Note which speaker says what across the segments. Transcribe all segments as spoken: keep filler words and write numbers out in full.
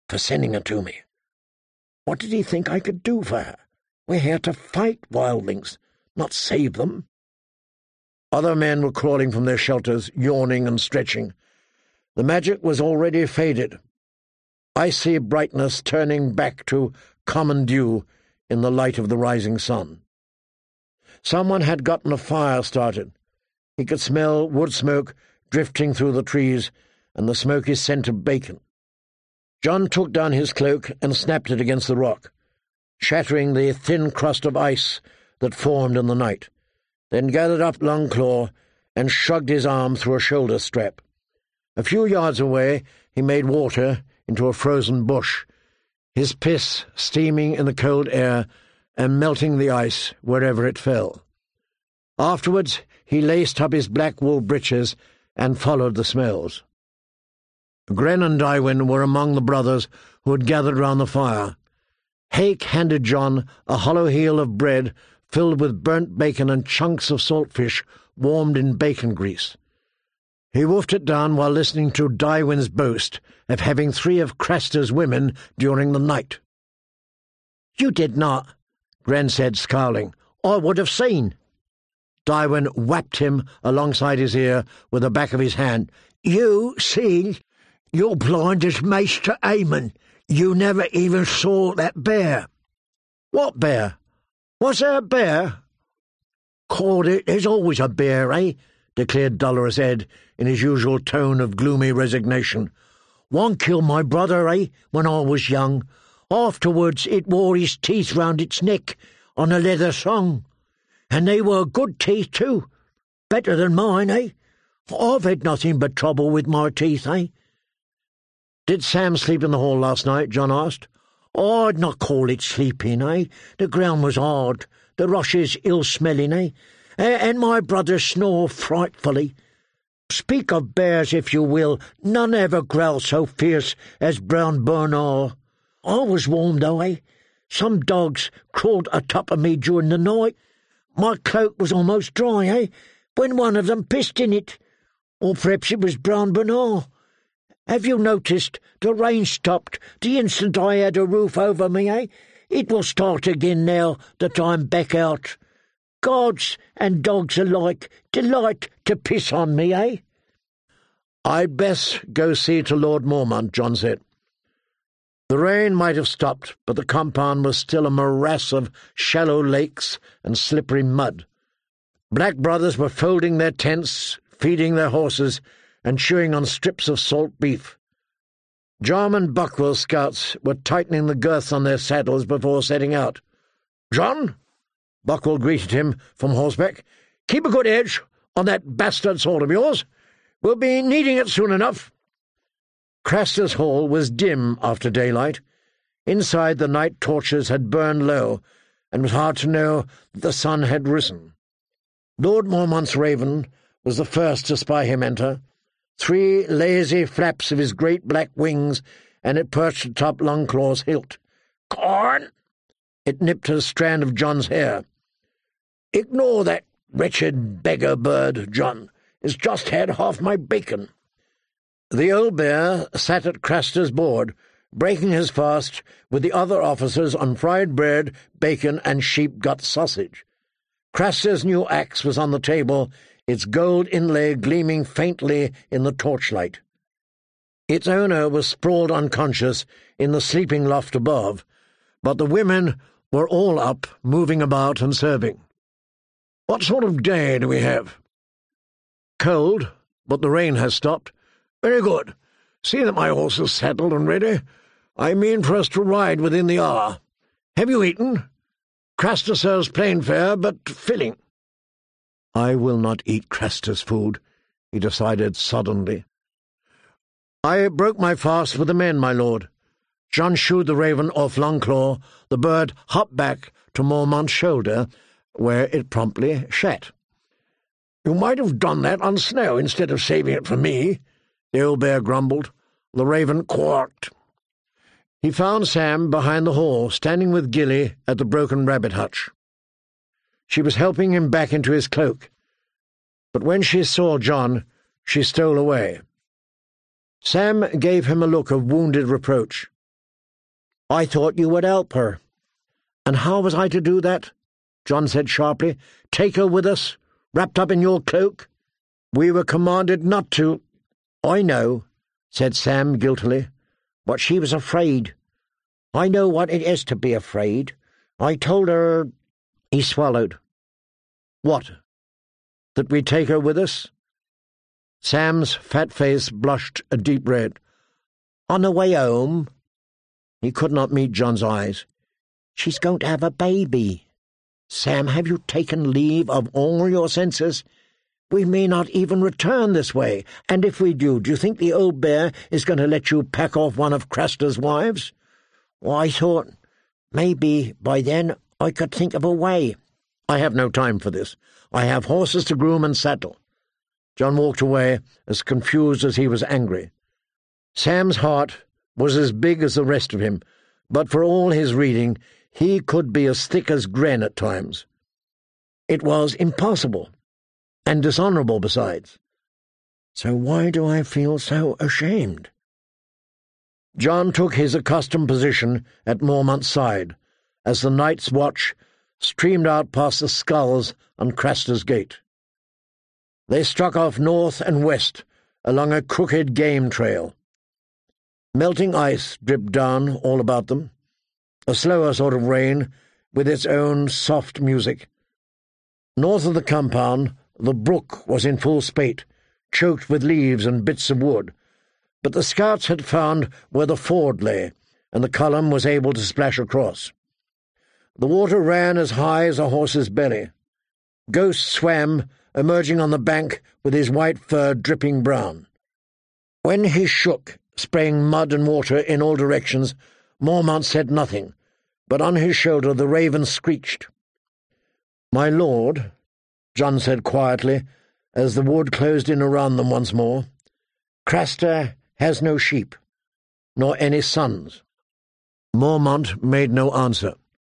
Speaker 1: for sending her to me. What did he think I could do for her? We're here to fight wildlings, not save them." Other men were crawling from their shelters, yawning and stretching. The magic was already faded, icy brightness turning back to common dew in the light of the rising sun. Someone had gotten a fire started. He could smell wood smoke drifting through the trees and the smoky scent of bacon. John took down his cloak and snapped it against the rock, shattering the thin crust of ice that formed in the night, then gathered up Longclaw and shrugged his arm through a shoulder strap. A few yards away he made water into a frozen bush, his piss steaming in the cold air and melting the ice wherever it fell. Afterwards he laced up his black wool breeches and followed the smells. Gren and Daiwyn were among the brothers who had gathered round the fire. Hake handed John a hollow heel of bread filled with burnt bacon and chunks of saltfish warmed in bacon grease. He wolfed it down while listening to Daiwyn's boast of having three of Craster's women during the night. "You did not," Gren said, scowling. "I would have seen." Daiwyn whapped him alongside his ear with the back of his hand. "You see? You're blind as Maester Aemon. You never even saw that bear." "What bear? Was there a bear?" "Called it. There's always a bear, eh?" declared Dolorous Ed in his usual tone of gloomy resignation. "One killed my brother, eh, when I was young. Afterwards it wore his teeth round its neck on a leather thong. And they were good teeth, too. Better than mine, eh? I've had nothing but trouble with my teeth, eh?" "Did Sam sleep in the hall last night?" John asked. "I'd not call it sleeping, eh? The ground was hard, the rushes ill-smelling, eh? And my brother snore frightfully. Speak of bears if you will, none ever growled so fierce as Brown Bernard. I was warm, though, eh? Some dogs crawled atop of me during the night. My cloak was almost dry, eh, when one of them pissed in it. Or perhaps it was Brown Bernard. Have you noticed the rain stopped the instant I had a roof over me, eh? It will start again now that I'm back out. Gods and dogs alike delight to piss on me, eh?" "I'd best go see to Lord Mormont," John said. The rain might have stopped, but the compound was still a morass of shallow lakes and slippery mud. Black brothers were folding their tents, feeding their horses, and chewing on strips of salt beef. John and Buckwell's scouts were tightening the girths on their saddles before setting out. "John," Buckwell greeted him from horseback, "keep a good edge on that bastard sword of yours. We'll be needing it soon enough." Craster's hall was dim after daylight. Inside, the night torches had burned low, and it was hard to know that the sun had risen. Lord Mormont's raven was the first to spy him enter. Three lazy flaps of his great black wings, and it perched atop Longclaw's hilt. "Corn!" It nipped a strand of John's hair. "Ignore that wretched beggar bird, John. It's just had half my bacon." The old bear sat at Craster's board, breaking his fast with the other officers on fried bread, bacon, and sheep-gut sausage. Craster's new axe was on the table, its gold inlay gleaming faintly in the torchlight. Its owner was sprawled unconscious in the sleeping loft above, but the women were all up, moving about and serving. "What sort of day do we have?" "Cold, but the rain has stopped." "Very good. See that my horse is saddled and ready. I mean for us to ride within the hour. Have you eaten? Craster serves plain fare, but filling." "I will not eat Craster's food," he decided suddenly. "I broke my fast with the men, my lord." John shooed the raven off Longclaw. The bird hopped back to Mormont's shoulder, where it promptly shat. "You might have done that on snow instead of saving it for me," the old bear grumbled. The raven quacked. He found Sam behind the hall, standing with Gilly at the broken rabbit hutch. She was helping him back into his cloak, but when she saw John, she stole away. Sam gave him a look of wounded reproach. I thought you would help her. And how was I to do that? John said sharply. Take her with us, wrapped up in your cloak? We were commanded not to. I know, said Sam guiltily, but she was afraid. I know what it is to be afraid. I told her— He swallowed. What? That we'd take her with us? Sam's fat face blushed a deep red. On the way home? He could not meet John's eyes. She's going to have a baby. Sam, have you taken leave of all your senses? We may not even return this way, and if we do, do you think the old bear is going to let you pack off one of Craster's wives? Well, I thought maybe by then I could think of a way. I have no time for this. I have horses to groom and saddle. John walked away, as confused as he was angry. Sam's heart was as big as the rest of him, but for all his reading, he could be as thick as Gren at times. It was impossible, and dishonourable besides. So why do I feel so ashamed? John took his accustomed position at Mormont's side, as the night's watch streamed out past the skulls on Craster's Gate. They struck off north and west along a crooked game trail. Melting ice dripped down all about them, a slower sort of rain with its own soft music. North of the compound, the brook was in full spate, choked with leaves and bits of wood, but the scouts had found where the ford lay, and the column was able to splash across. The water ran as high as a horse's belly. Ghost swam, emerging on the bank with his white fur dripping brown. When he shook, spraying mud and water in all directions, Mormont said nothing, but on his shoulder the raven screeched. "My lord," John said quietly, as the wood closed in around them once more, "Craster has no sheep, nor any sons." Mormont made no answer.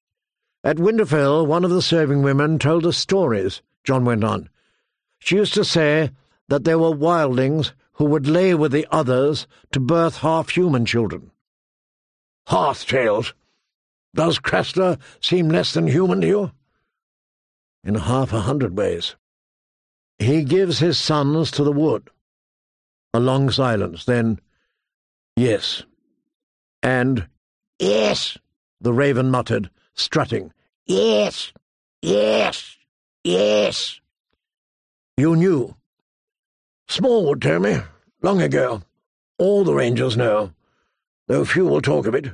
Speaker 1: At Winterfell, one of the serving women told us stories, John went on. She used to say that there were wildlings who would lay with the others to birth half-human children. Hearth tales. Does Craster seem less than human to you? In half a hundred ways. He gives his sons to the wood. A long silence, then, yes. And, yes, the raven muttered, strutting. Yes, yes, yes. You knew. Smallwood told me, long ago. All the rangers know, though few will talk of it.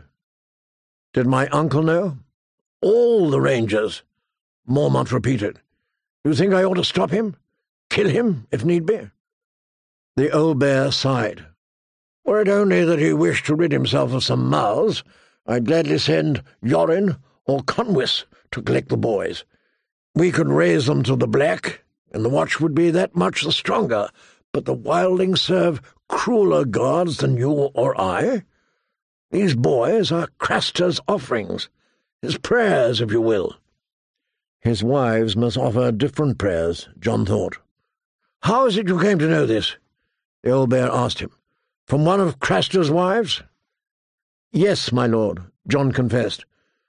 Speaker 1: Did my uncle know? All the rangers, Mormont repeated. You think I ought to stop him? Kill him, if need be? The old bear sighed. Were it only that he wished to rid himself of some mouths, I'd gladly send Yorin or Conwys to collect the boys. We could raise them to the black, and the watch would be that much the stronger, but the wildlings serve crueler gods than you or I. These boys are Craster's offerings, his prayers, if you will. His wives must offer different prayers, John thought. How is it you came to know this? The old bear asked him. From one of Craster's wives? Yes, my lord, John confessed.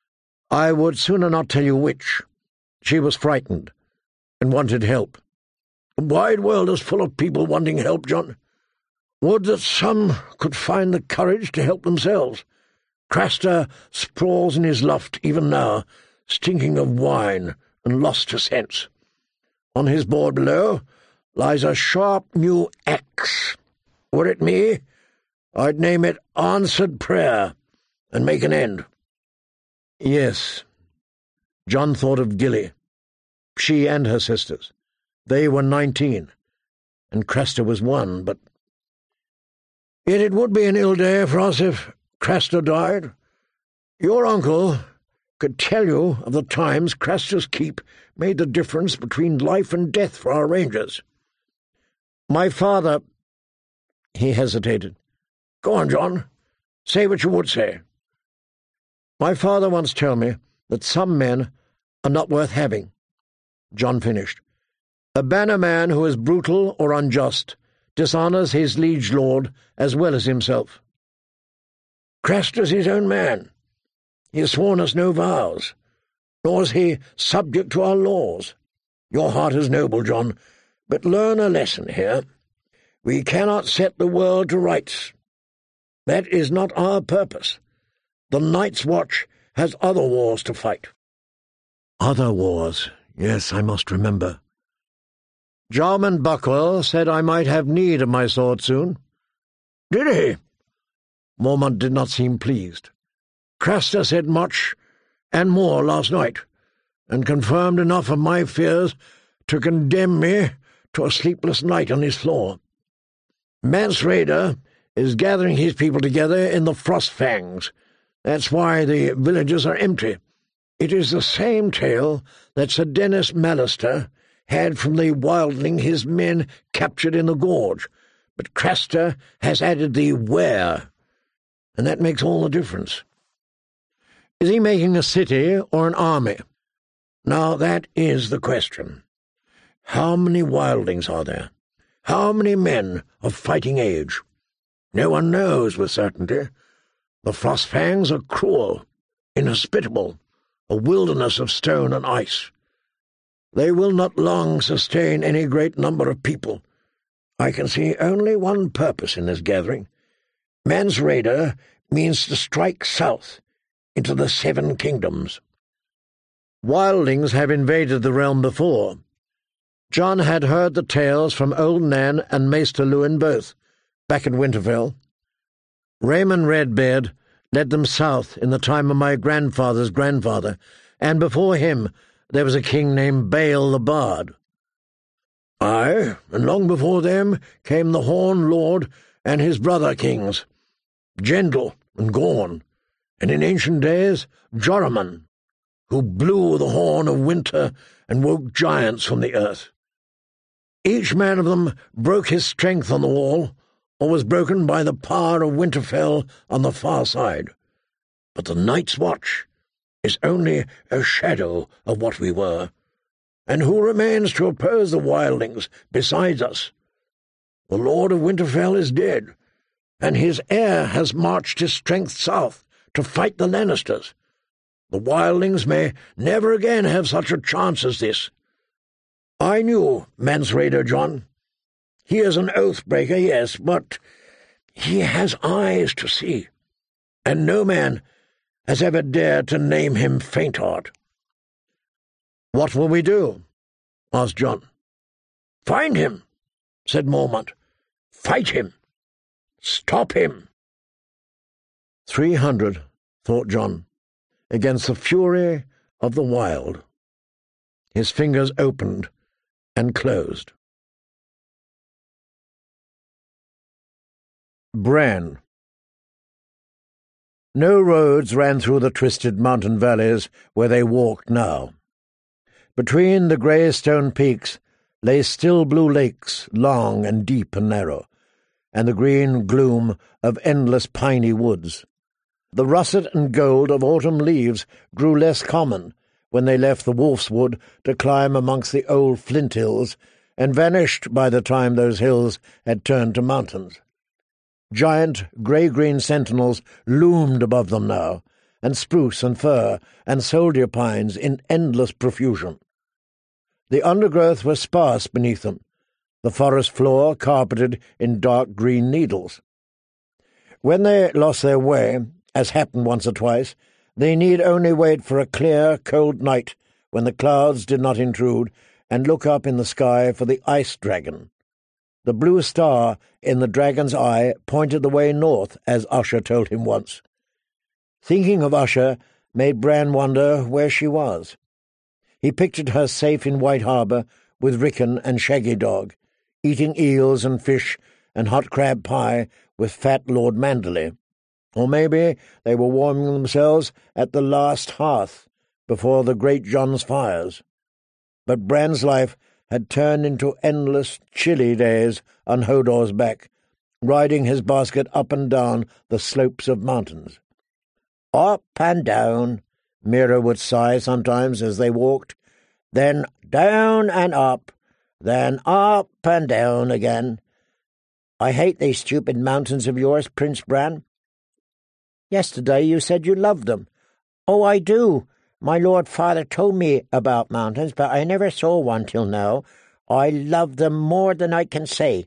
Speaker 1: I would sooner not tell you which. She was frightened, and wanted help. The wide world is full of people wanting help, John. Would that some could find the courage to help themselves. Craster sprawls in his loft even now, stinking of wine and lost to sense. On his board below lies a sharp new axe. Were it me, I'd name it Answered Prayer, and make an end. Yes. John thought of Gilly. She and her sisters. They were nineteen, and Craster was one, but... Yet it would be an ill day for us if Craster died. Your uncle could tell you of the times Craster's Keep made the difference between life and death for our rangers. My father... He hesitated. Go on, John. Say what you would say. My father once told me that some men are not worth having. John finished. A banner man who is brutal or unjust dishonours his liege lord as well as himself. Craster's his own man. He has sworn us no vows, nor is he subject to our laws. Your heart is noble, John, but learn a lesson here. We cannot set the world to rights. That is not our purpose. The Night's Watch has other wars to fight. Other wars, yes, I must remember. Jarman Buckwell said I might have need of my sword soon. Did he? Mormont did not seem pleased. Craster said much and more last night, and confirmed enough of my fears to condemn me to a sleepless night on his floor. Mance Rayder is gathering his people together in the Frostfangs. That's why the villages are empty. It is the same tale that Sir Dennis Mallister had from the wildling his men captured in the gorge, but Craster has added the where, and that makes all the difference. Is he making a city or an army? Now that is the question. How many wildlings are there? How many men of fighting age? No one knows with certainty. The Frostfangs are cruel, inhospitable, a wilderness of stone and ice. They will not long sustain any great number of people. I can see only one purpose in this gathering. Mance Rayder means to strike south into the Seven Kingdoms. Wildlings have invaded the realm before. John had heard the tales from Old Nan and Maester Lewin both, back at Winterfell. Raymond Redbeard led them south in the time of my grandfather's grandfather, and before him there was a king named Bael the Bard. Aye, and long before them came the Horn Lord and his brother kings, Gendel and Gorn, and in ancient days Joramun, who blew the horn of winter and woke giants from the earth. Each man of them broke his strength on the wall, or was broken by the power of Winterfell on the far side. But the Night's Watch is only a shadow of what we were, and who remains to oppose the wildlings besides us? The Lord of Winterfell is dead, and his heir has marched his strength south to fight the Lannisters. The wildlings may never again have such a chance as this. I knew Mance Rayder, John. He is an oath-breaker, yes, but he has eyes to see, and no man has ever dared to name him Faintheart. What will we do? Asked John. Find him, said Mormont. Fight him. Stop him. Three hundred, thought John, against the fury of the wild. His fingers opened and closed. Bran. No roads ran through the twisted mountain valleys where they walked now. Between the grey stone peaks lay still blue lakes, long and deep and narrow, and the green gloom of endless piney woods. The russet and gold of autumn leaves grew less common when they left the Wolf's Wood to climb amongst the old flint hills, and vanished by the time those hills had turned to mountains. Giant grey-green sentinels loomed above them now, and spruce and fir and soldier pines in endless profusion. The undergrowth was sparse beneath them, the forest floor carpeted in dark green needles. When they lost their way, as happened once or twice, they need only wait for a clear, cold night when the clouds did not intrude, and look up in the sky for the ice dragon. The blue star in the dragon's eye pointed the way north, as Usher told him once. Thinking of Usher made Bran wonder where she was. He pictured her safe in White Harbour with Rickon and Shaggy Dog, eating eels and fish and hot crab pie with fat Lord Manderley. Or maybe they were warming themselves at the last hearth before the great John's fires. But Bran's life had turned into endless, chilly days on Hodor's back, riding his basket up and down the slopes of mountains. Up and down, Mira would sigh sometimes as they walked, then down and up, then up and down again. I hate these stupid mountains of yours, Prince Bran. Yesterday you said you loved them.
Speaker 2: "Oh, I do. My Lord Father told me about mountains, but I never saw one till now. I love them more than I can say."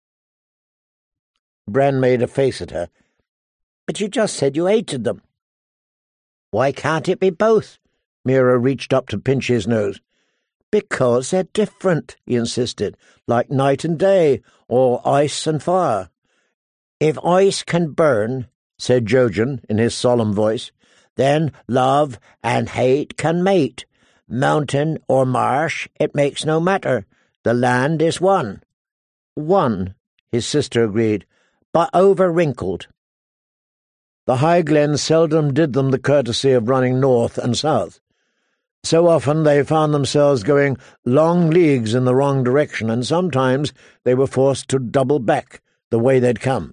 Speaker 1: Bran made a face at her.
Speaker 2: "But you just said you hated them." "Why can't it be both?"
Speaker 1: Mira reached up to pinch his nose.
Speaker 2: "Because they're different," he insisted, "like night and day, or ice and fire." "If ice can burn," said Jojen in his solemn voice, "then love and hate can mate. Mountain or marsh, it makes no matter. The land is one."
Speaker 1: "One," his sister agreed,
Speaker 2: "but over-wrinkled."
Speaker 1: The high glen seldom did them the courtesy of running north and south. So often they found themselves going long leagues in the wrong direction, and sometimes they were forced to double back the way they'd come.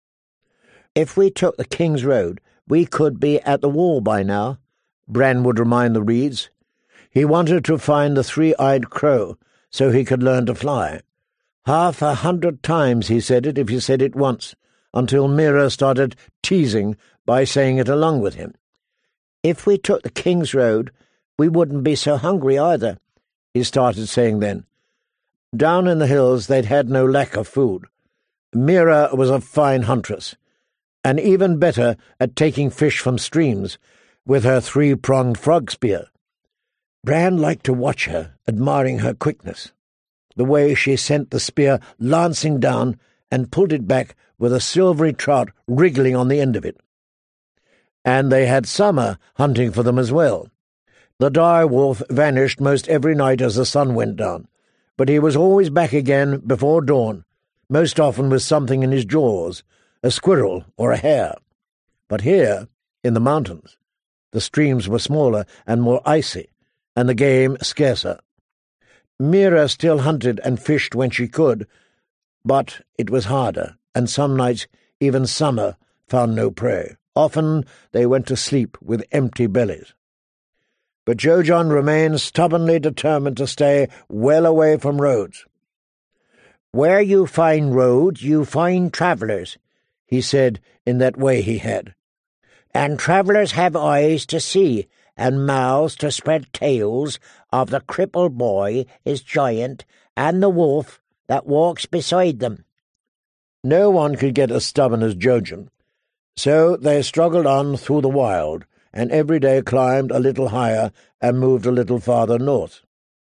Speaker 2: "If we took the King's Road, we could be at the wall by now,"
Speaker 1: Bran would remind the reeds. He wanted to find the three-eyed crow so he could learn to fly. Half a hundred times he said it if he said it once, until Mira started teasing by saying it along with him.
Speaker 2: "If we took the King's Road, we wouldn't be so hungry either,"
Speaker 1: he started saying then. Down in the hills they'd had no lack of food. Mira was a fine huntress, and even better at taking fish from streams with her three-pronged frog spear. Bran liked to watch her, admiring her quickness, the way she sent the spear lancing down and pulled it back with a silvery trout wriggling on the end of it. And they had summer hunting for them as well. The dire wolf vanished most every night as the sun went down, but he was always back again before dawn, most often with something in his jaws, a squirrel or a hare. But here, in the mountains, the streams were smaller and more icy, and the game scarcer. Mira still hunted and fished when she could, but it was harder, and some nights even summer found no prey. Often they went to sleep with empty bellies. But Jojen remained stubbornly determined to stay well away from roads.
Speaker 2: "Where you find roads, you find travellers," he said in that way he had. "And travellers have eyes to see, and mouths to spread tales of the crippled boy, his giant, and the wolf that walks beside them."
Speaker 1: No one could get as stubborn as Jojen, so they struggled on through the wild, and every day climbed a little higher and moved a little farther north.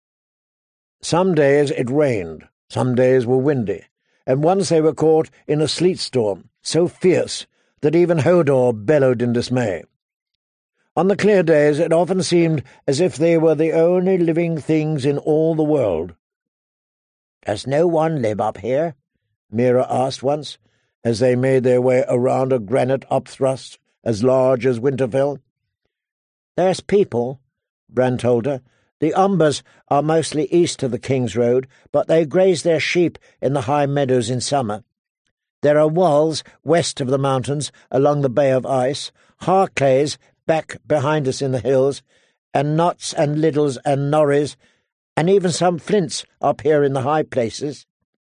Speaker 1: Some days it rained, some days were windy, and once they were caught in a sleet storm so fierce that even Hodor bellowed in dismay. On the clear days it often seemed as if they were the only living things in all the world.
Speaker 2: "Does no one live up here?"
Speaker 1: Mira asked once, as they made their way around a granite upthrust as large as Winterfell.
Speaker 2: "There's people," Bran told her. "The Umbers are mostly east of the King's Road, but they graze their sheep in the high meadows in summer. There are walls west of the mountains along the Bay of Ice, Harclays back behind us in the hills, and Knots and Liddles and Norries, and even some flints up here in the high places."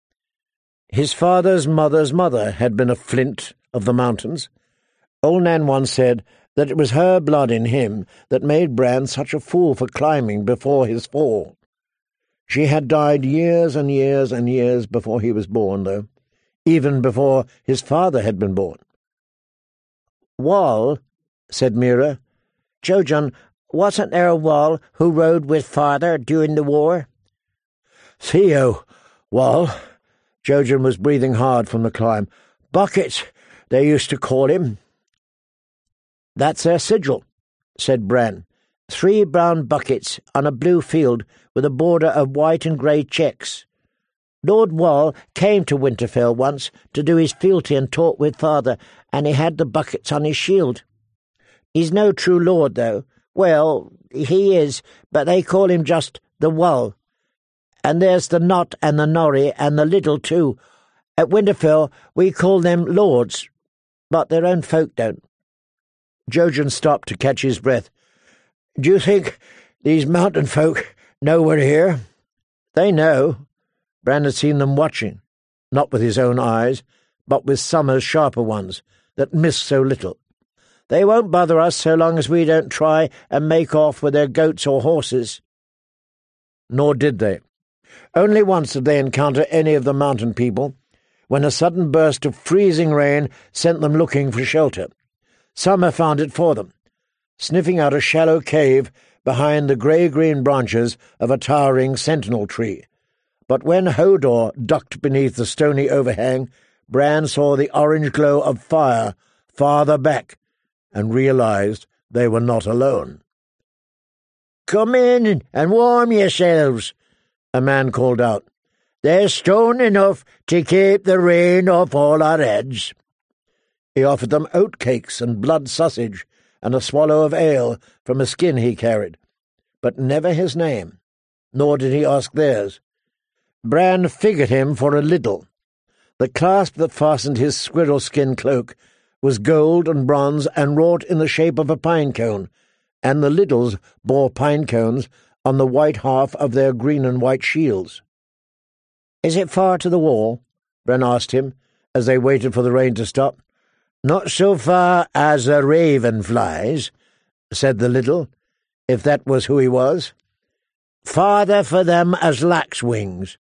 Speaker 1: His father's mother's mother had been a flint of the mountains. Old Nan once said that it was her blood in him that made Bran such a fool for climbing before his fall. She had died years and years and years before he was born, though, even before his father had been born.
Speaker 2: "Wall," said Mira. "Jojen, wasn't there a Wall who rode with father during the war?"
Speaker 1: "Theo Wall." Jojen was breathing hard from the climb. "Buckets, they used to call him."
Speaker 2: "That's their sigil," said Bran. "Three brown buckets on a blue field with a border of white and grey checks. Lord Wall came to Winterfell once to do his fealty and talk with father, and he had the buckets on his shield. He's no true lord, though. Well, he is, but they call him just the Wall. And there's the Knot and the Norrie and the Liddle, too. At Winterfell we call them lords, but their own folk don't."
Speaker 1: Jojen stopped to catch his breath. "Do you think these mountain folk know we're here?" "They know." Bran had seen them watching, not with his own eyes, but with Summer's sharper ones, that missed so little.
Speaker 2: They won't bother us so long as we don't try and make off with their goats or horses."
Speaker 1: Nor did they. Only once did they encounter any of the mountain people, when a sudden burst of freezing rain sent them looking for shelter. Summer found it for them, sniffing out a shallow cave behind the grey-green branches of a towering sentinel tree. But when Hodor ducked beneath the stony overhang, Bran saw the orange glow of fire farther back, and realized they were not alone.
Speaker 2: "Come in and warm yourselves," a man called out. "There's stone enough to keep the rain off all our heads."
Speaker 1: He offered them oatcakes and blood sausage, and a swallow of ale from a skin he carried, but never his name, nor did he ask theirs. Bran figured him for a Liddle. The clasp that fastened his squirrel-skin cloak was gold and bronze and wrought in the shape of a pine-cone, and the Liddles bore pine-cones on the white half of their green and white shields. "Is it far to the wall?" Bran asked him, as they waited for the rain to stop. "Not so far as a raven flies," said the Liddle, if that was who he was. "Farther for them as lax wings."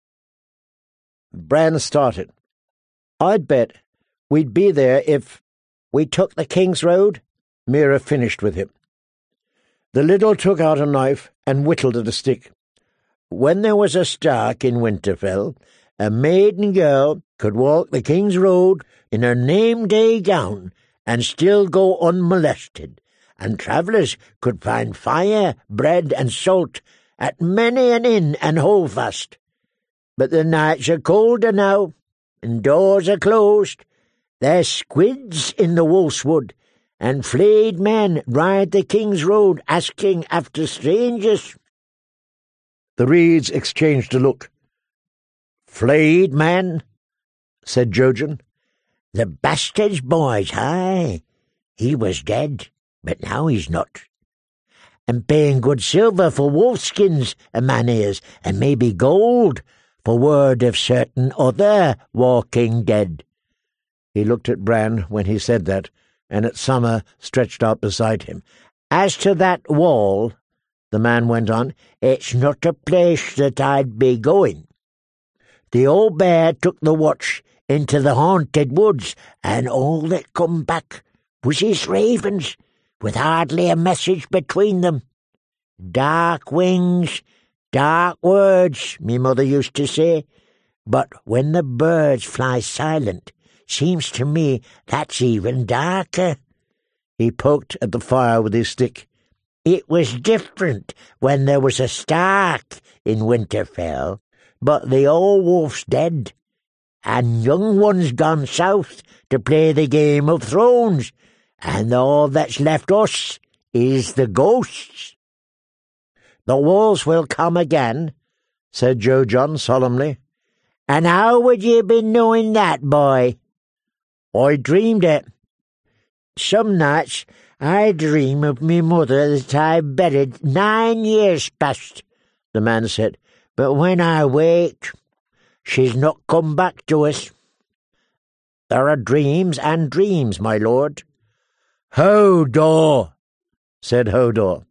Speaker 1: Bran started. "I'd bet we'd be there if we took the King's Road," Meera finished with him. The Liddle took out a knife and whittled at a stick. "When there was a Stark in Winterfell, a maiden girl could walk the King's Road in her name-day gown and still go unmolested, and travellers could find fire, bread, and salt at many an inn and holdfast. But the nights are colder now, and doors are closed. There's squids in the wolfswood, and flayed men ride the King's Road asking after strangers." The reeds exchanged a look. "Flayed men?" said Jojen.
Speaker 2: "The bastard's boys, aye. He was dead, but now he's not. And paying good silver for wolfskins, a man is, and maybe gold for word of certain other walking dead." He looked at Bran when he said that, and at Summer stretched out beside him. "As to that wall," the man went on, "it's not a place that I'd be going. The old bear took the watch into the haunted woods, and all that come back was his ravens, with hardly a message between them. Dark wings, dark words, me mother used to say, but when the birds fly silent, seems to me that's even darker." He poked at the fire with his stick. "It was different when there was a Stark in Winterfell, but the old wolf's dead, and young one's gone south to play the Game of Thrones, and all that's left us is the ghosts." "The walls will come again," said Jojen solemnly. "And how would you be knowing that, boy?" "I dreamed it. Some nights I dream of me mother that I buried nine years past," the man said, "but when I wake, she's not come back to us." "There are dreams and dreams, my lord." "Hodor," said Hodor.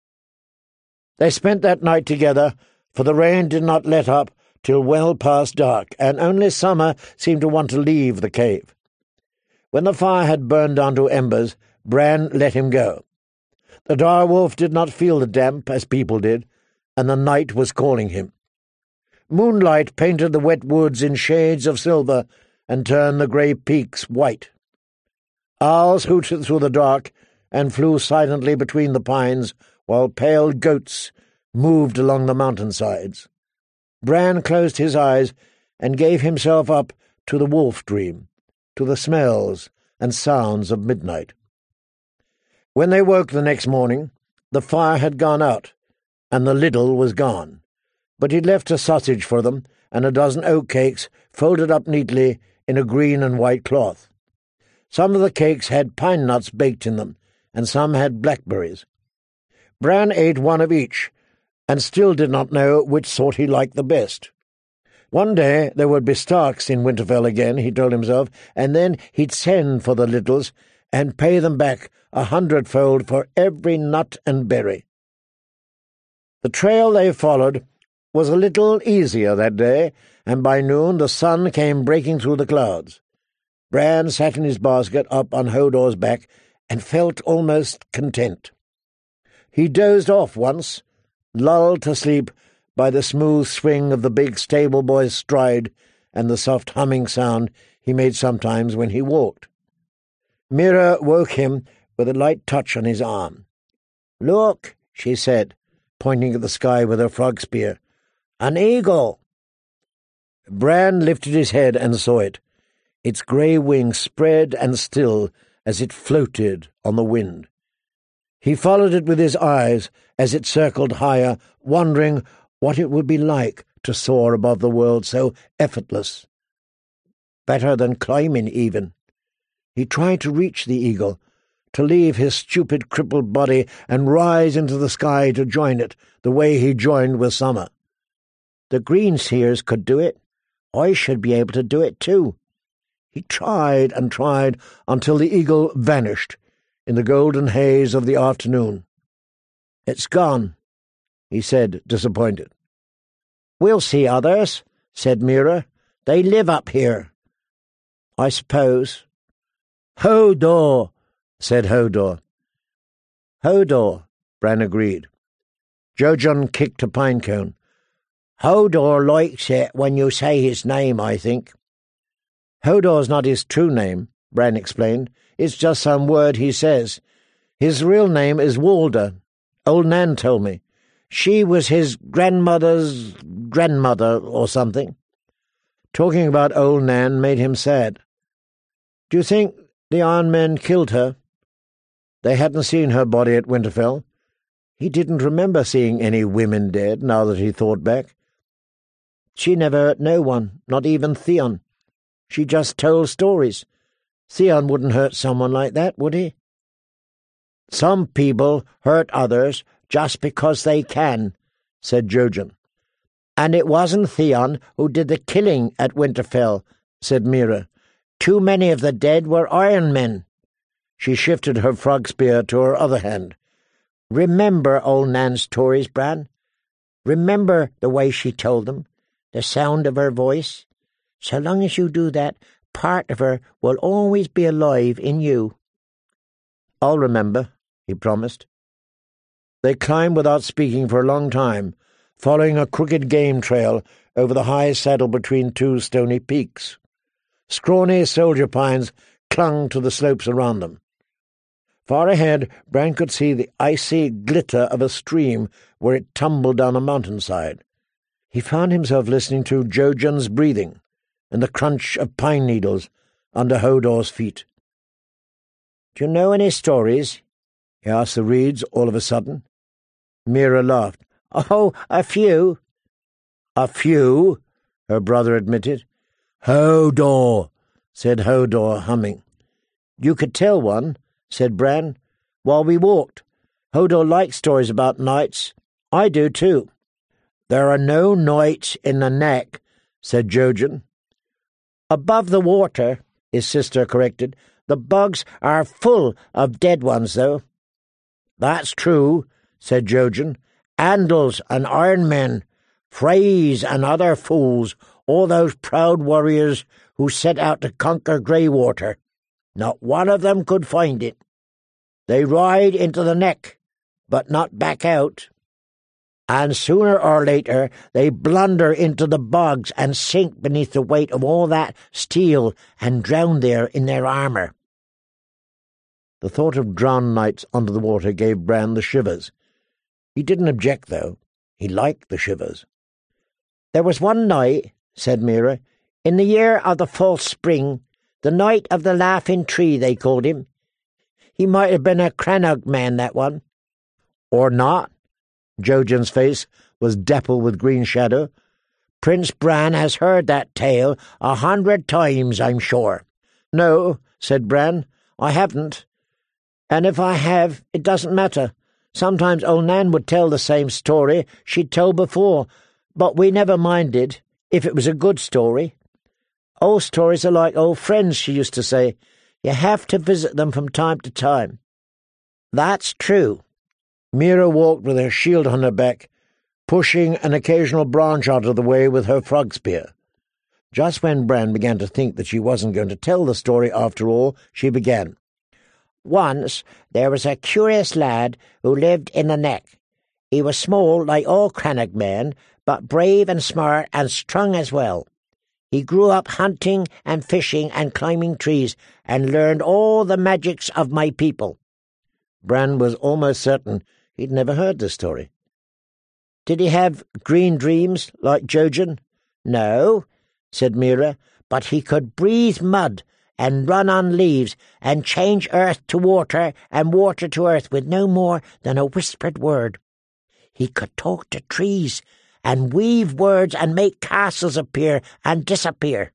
Speaker 2: They spent that night together, for the rain did not let up till well past dark, and only Summer seemed to want to leave the cave. When the fire had burned down to embers, Bran let him go. The direwolf did not feel the damp as people did, and the night was calling him. Moonlight painted the wet woods in shades of silver and turned the grey peaks white. Owls hooted through the dark and flew silently between the pines, while pale goats moved along the mountainsides. Bran closed his eyes and gave himself up to the wolf dream, to the smells and sounds of midnight. When they woke the next morning, the fire had gone out, and the Liddle was gone, but he'd left a sausage for them and a dozen oatcakes folded up neatly in a green and white cloth. Some of the cakes had pine nuts baked in them, and some had blackberries. Bran ate one of each, and still did not know which sort he liked the best. One day there would be Starks in Winterfell again, he told himself, and then he'd send for the Liddles
Speaker 1: and pay them back a hundredfold for every nut and berry. The trail they followed was a little easier that day, and by noon the sun came breaking through the clouds. Bran sat in his basket up on Hodor's back and felt almost content. He dozed off once, lulled to sleep by the smooth swing of the big stable boy's stride and the soft humming sound he made sometimes when he walked. Mira woke him with a light touch on his arm. "Look," she said, pointing at the sky with her frog spear. "An eagle!" Bran lifted his head and saw it. Its grey wings spread and still as it floated on the wind. He followed it with his eyes as it circled higher, wondering what it would be like to soar above the world so effortless. Better than climbing, even. He tried to reach the eagle, to leave his stupid crippled body and rise into the sky to join it, the way he joined with summer. The Greenseers could do it. I should be able to do it too. He tried and tried until the eagle vanished in the golden haze of the afternoon. "It's gone," he said, disappointed. "We'll see others," said Mira. "They live up here." "I suppose." "Hodor," said Hodor. "Hodor," Bran agreed. Jojen kicked a pine cone. "Hodor likes it when you say his name, I think." "Hodor's not his true name," Bran explained. "It's just some word he says. His real name is Walder. Old Nan told me. She was his grandmother's grandmother or something." Talking about old Nan made him sad. "Do you think the Iron Men killed her?" They hadn't seen her body at Winterfell. He didn't remember seeing any women dead, now that he thought back. She never hurt no one, not even Theon. She just told stories. Theon wouldn't hurt someone like that, would he? "Some people hurt others just because they can," said Jojen. "And it wasn't Theon who did the killing at Winterfell," said Mira. "Too many of the dead were Iron Men." She shifted her frog spear to her other hand. "Remember old Nan's stories, Bran? Remember the way she told them, the sound of her voice? So long as you do that, part of her will always be alive in you." "I'll remember," he promised. They climbed without speaking for a long time, following a crooked game trail over the high saddle between two stony peaks. Scrawny soldier pines clung to the slopes around them. Far ahead, Bran could see the icy glitter of a stream where it tumbled down a mountainside. He found himself listening to Jojen's breathing and the crunch of pine needles under Hodor's feet. "Do you know any stories?" he asked the reeds all of a sudden. Mira laughed. "Oh, a few." "A few?" her brother admitted. "Hodor," said Hodor, humming. "You could tell one," said Bran, "while we walked. Hodor likes stories about knights. I do, too." "There are no knights in the neck," said Jojen. "Above the water," his sister corrected. "The bugs are full of dead ones, though." "That's true," said Jojen. "Andals and Iron Men, Freys and other fools, all those proud warriors who set out to conquer Greywater. Not one of them could find it. They ride into the neck, but not back out. And sooner or later they blunder into the bogs and sink beneath the weight of all that steel and drown there in their armour." The thought of drowned knights under the water gave Bran the shivers. He didn't object, though. He liked the shivers. "There was one night," said Mira, "in the year of the false spring, the night of the laughing tree, they called him. He might have been a Crannog man, that one." "Or not." Jojen's face was dappled with green shadow. "Prince Bran has heard that tale a hundred times, I'm sure." "No," said Bran, "I haven't. And if I have, it doesn't matter. Sometimes old Nan would tell the same story she'd told before, but we never minded, if it was a good story. Old stories are like old friends, she used to say.
Speaker 2: You have to visit them from time to time. That's true.
Speaker 1: Mira walked with her shield on her back, pushing an occasional branch out of the way with her frog spear. Just when Bran began to think that she wasn't going to tell the story after all, she began.
Speaker 2: Once there was a curious lad who lived in the neck. He was small like all Crannog men, but brave and smart and strong as well. He grew up hunting and fishing and climbing trees, and learned all the magics of my people.
Speaker 1: Bran was almost certain he'd never heard this story.
Speaker 2: Did he have green dreams like Jojen? No, said Mira, but he could breathe mud and run on leaves and change earth to water and water to earth with no more than a whispered word. He could talk to trees and weave words and make castles appear and disappear.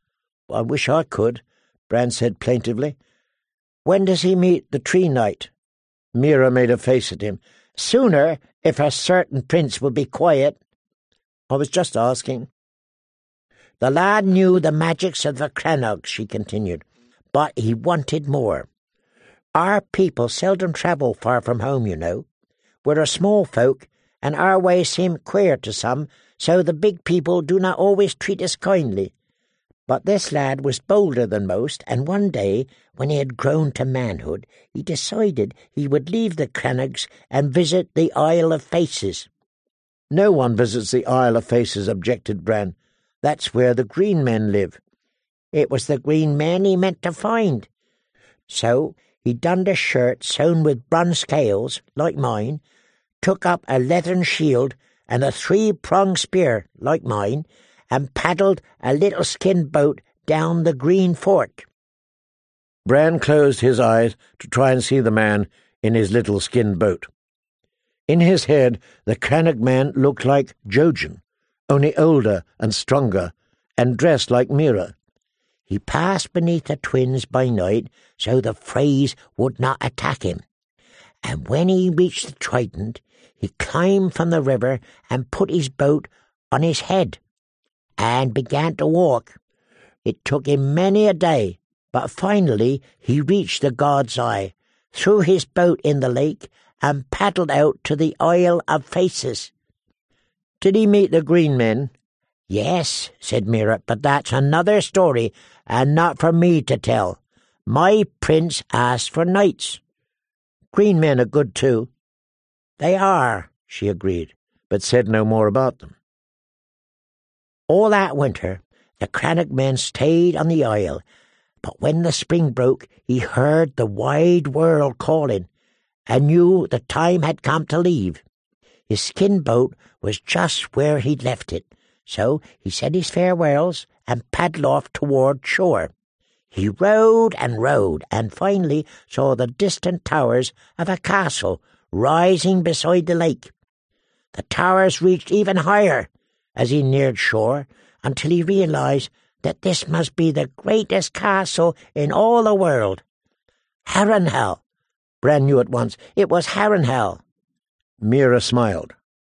Speaker 1: I wish I could, Bran said plaintively.
Speaker 2: When does he meet the tree knight?
Speaker 1: Mira made a face at him.
Speaker 2: Sooner, if a certain prince will be quiet.
Speaker 1: I was just asking.
Speaker 2: The lad knew the magics of the Crannog, she continued, but he wanted more. Our people seldom travel far from home, you know. We're a small folk, and our ways seem queer to some, so the big people do not always treat us kindly. But this lad was bolder than most, and one day, when he had grown to manhood, he decided he would leave the Crannogs and visit the Isle of Faces.
Speaker 1: No one visits the Isle of Faces, objected Bran. That's where the green men live.
Speaker 2: It was the green men he meant to find. So he donned a shirt sewn with bronze scales, like mine, took up a leathern shield and a three-pronged spear, like mine, and paddled a little skin boat down the Green Fork.
Speaker 1: Bran closed his eyes to try and see the man in his little skin boat. In his head, the Crannog man looked like Jojen, only older and stronger, and dressed like Mira.
Speaker 2: He passed beneath the twins by night, so the Freys would not attack him. And when he reached the Trident, he climbed from the river and put his boat on his head, and began to walk. It took him many a day, but finally he reached the God's Eye, threw his boat in the lake, and paddled out to the Isle of Faces.
Speaker 1: Did he meet the green men?
Speaker 2: Yes, said Mira, but that's another story, and not for me to tell. My prince asked for knights.
Speaker 1: Green men are good too.
Speaker 2: They are, she agreed,
Speaker 1: but said no more about them.
Speaker 2: All that winter, the Crannog men stayed on the isle, but when the spring broke, he heard the wide world calling, and knew the time had come to leave. His skin boat was just where he'd left it, so he said his farewells and paddled off toward shore. He rowed and rowed, and finally saw the distant towers of a castle rising beside the lake. The towers reached even higher as he neared shore, until he realized that this must be the greatest castle in all the world. Harrenhal. Bran knew at once. It was Harrenhal.
Speaker 1: Mira smiled.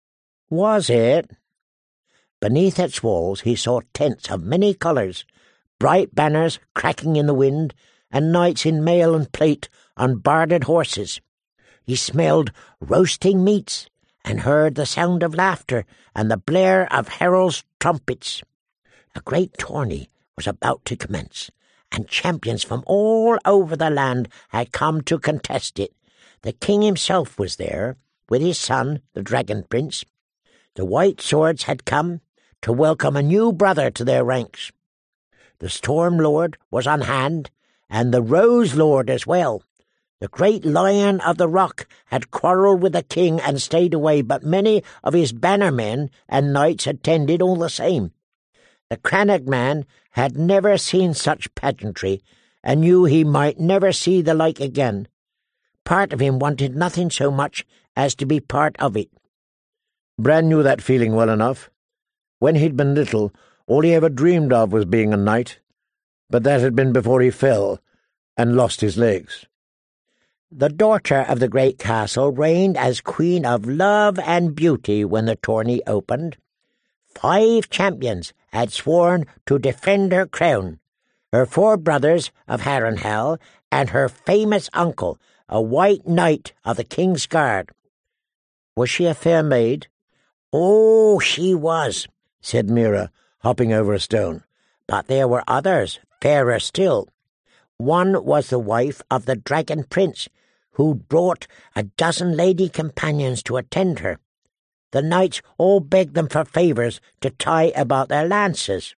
Speaker 2: Was it? Beneath its walls he saw tents of many colours, bright banners cracking in the wind, and knights in mail and plate on barded horses. He smelled roasting meats, and heard the sound of laughter and the blare of heralds' trumpets. A great tourney was about to commence, and champions from all over the land had come to contest it. The king himself was there, with his son, the Dragon Prince. The White Swords had come to welcome a new brother to their ranks. The Storm Lord was on hand, and the Rose Lord as well. The great Lion of the Rock had quarrelled with the king and stayed away, but many of his bannermen and knights attended all the same. The Crannog man had never seen such pageantry, and knew he might never see the like again. Part of him wanted nothing so much as to be part of it.
Speaker 1: Bran knew that feeling well enough. When he'd been little, all he ever dreamed of was being a knight, but that had been before he fell and lost his legs.
Speaker 2: The daughter of the great castle reigned as Queen of Love and Beauty when the tourney opened. Five champions had sworn to defend her crown, her four brothers of Harrenhal, and her famous uncle, a white knight of the King's Guard. Was she a fair maid? Oh, she was, said Mira, hopping over a stone. But there were others, fairer still. One was the wife of the Dragon Prince, who brought a dozen lady companions to attend her. The knights all begged them for favours to tie about their lances.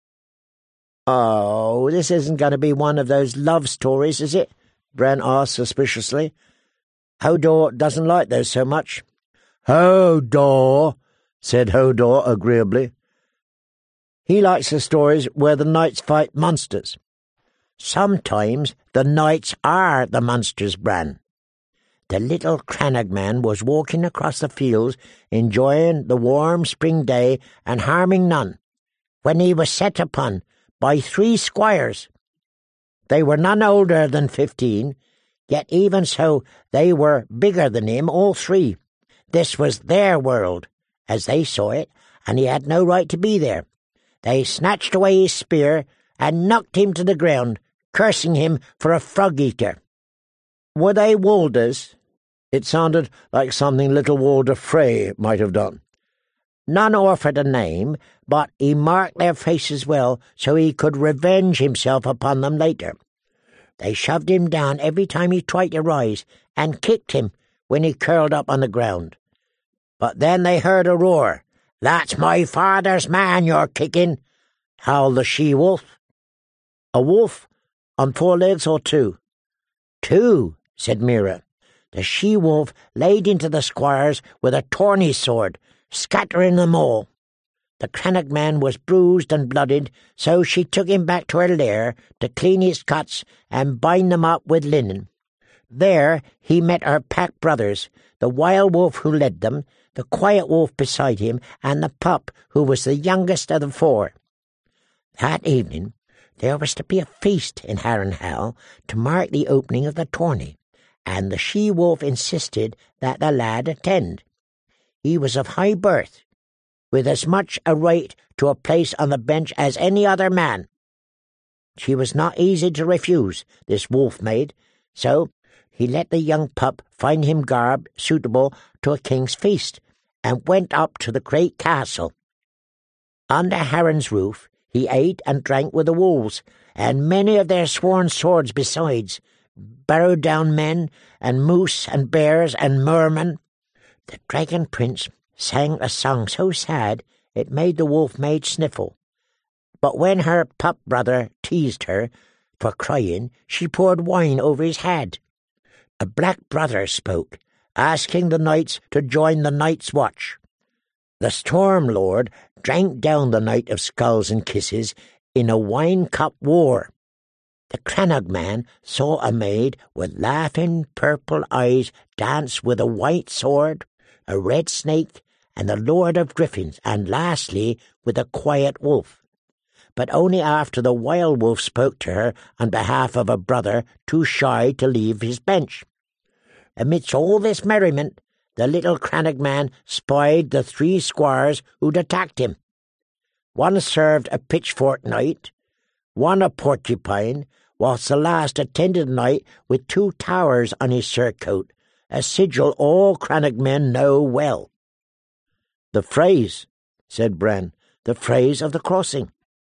Speaker 2: "Oh, this isn't going to be one of those love stories, is it?" Bran asked suspiciously. "Hodor doesn't like those so much." "Hodor," said Hodor agreeably. "He likes the stories where the knights fight monsters." "Sometimes the knights are the monsters, Bran." The little Crannog man was walking across the fields, enjoying the warm spring day and harming none, when he was set upon by three squires. They were none older than fifteen, yet even so they were bigger than him, all three. This was their world, as they saw it, and he had no right to be there. They snatched away his spear and knocked him to the ground, cursing him for a frog-eater. "Were they Walders?" It sounded like something little Walder Frey might have done. "None offered a name, but he marked their faces well so he could revenge himself upon them later. They shoved him down every time he tried to rise, and kicked him when he curled up on the ground. But then they heard a roar. 'That's my father's man you're kicking,' howled the she-wolf." "A wolf on four legs or two?" "Two," said Mira. "The she-wolf laid into the squires with a tourney sword, scattering them all. The Crannog man was bruised and blooded, so she took him back to her lair to clean his cuts and bind them up with linen. There he met her pack brothers, the wild wolf who led them, the quiet wolf beside him, and the pup who was the youngest of the four. That evening there was to be a feast in Harrenhal to mark the opening of the tourney, and the she-wolf insisted that the lad attend. He was of high birth, with as much a right to a place on the bench as any other man. She was not easy to refuse, this wolf-maid, so he let the young pup find him garb suitable to a king's feast, and went up to the great castle. Under Harren's roof he ate and drank with the wolves, and many of their sworn swords besides, burrowed-down men, and moose, and bears, and mermen. The Dragon Prince sang a song so sad it made the wolf-maid sniffle. But when her pup-brother teased her for crying, she poured wine over his head. A black brother spoke, asking the knights to join the Night's Watch. The Storm Lord drank down the Night of Skulls and Kisses in a wine-cup war. The Crannog man saw a maid with laughing purple eyes dance with a white sword, a red snake, and the Lord of Griffins, and lastly with a quiet wolf. But only after the wild wolf spoke to her on behalf of a brother too shy to leave his bench. Amidst all this merriment, the little Crannog man spied the three squires who'd attacked him. One served a pitchfork knight, one a porcupine, whilst the last attended a knight with two towers on his surcoat, a sigil all Crannog men know well. "The phrase," said Bran, "the phrase of the crossing."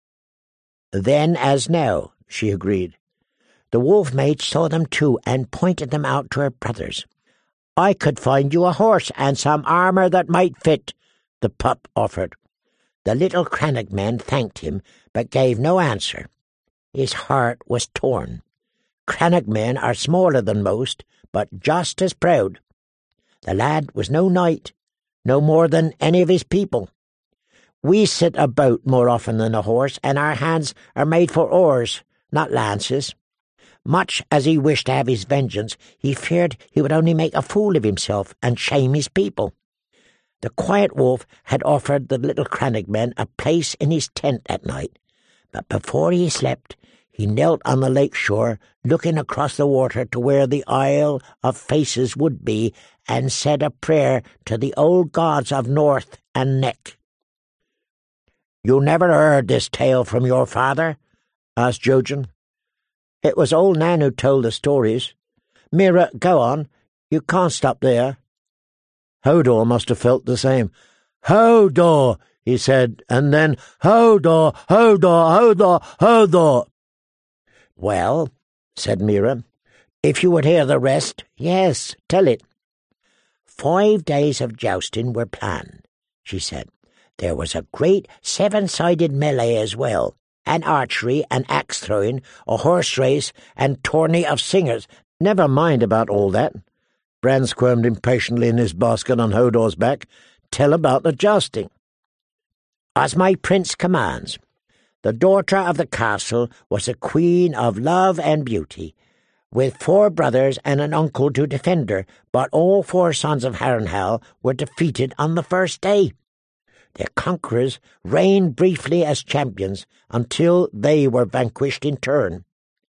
Speaker 2: "Then as now," she agreed. The wolf-maid saw them too, and pointed them out to her brothers. "I could find you a horse and some armour that might fit," the pup offered. The little Crannog man thanked him, but gave no answer. His heart was torn. Crannog men are smaller than most, but just as proud. The lad was no knight, no more than any of his people. We sit about more often than a horse, and our hands are made for oars, not lances. Much as he wished to have his vengeance, he feared he would only make a fool of himself and shame his people. The quiet wolf had offered the little Crannog men a place in his tent at night, but before he slept, he knelt on the lake shore, looking across the water to where the Isle of Faces would be, and said a prayer to the old gods of North and Neck. "You never heard this tale from your father?" asked Jojen. It was old Nan who told the stories. Mira, go on. You can't stop there.
Speaker 1: Hodor must have felt the same. Hodor, he said, and then Hodor, Hodor, Hodor, Hodor.
Speaker 2: Well, said Mira, if you would hear the rest, yes, tell it. Five days of jousting were planned, she said. There was a great seven-sided melee as well, and archery and axe-throwing, a horse race and tourney of singers.
Speaker 1: Never mind about all that. Bran squirmed impatiently in his basket on Hodor's back. Tell about the jousting.
Speaker 2: As my prince commands, the daughter of the castle was a queen of love and beauty, with four brothers and an uncle to defend her, but all four sons of Harrenhal were defeated on the first day. Their conquerors reigned briefly as champions until they were vanquished in turn.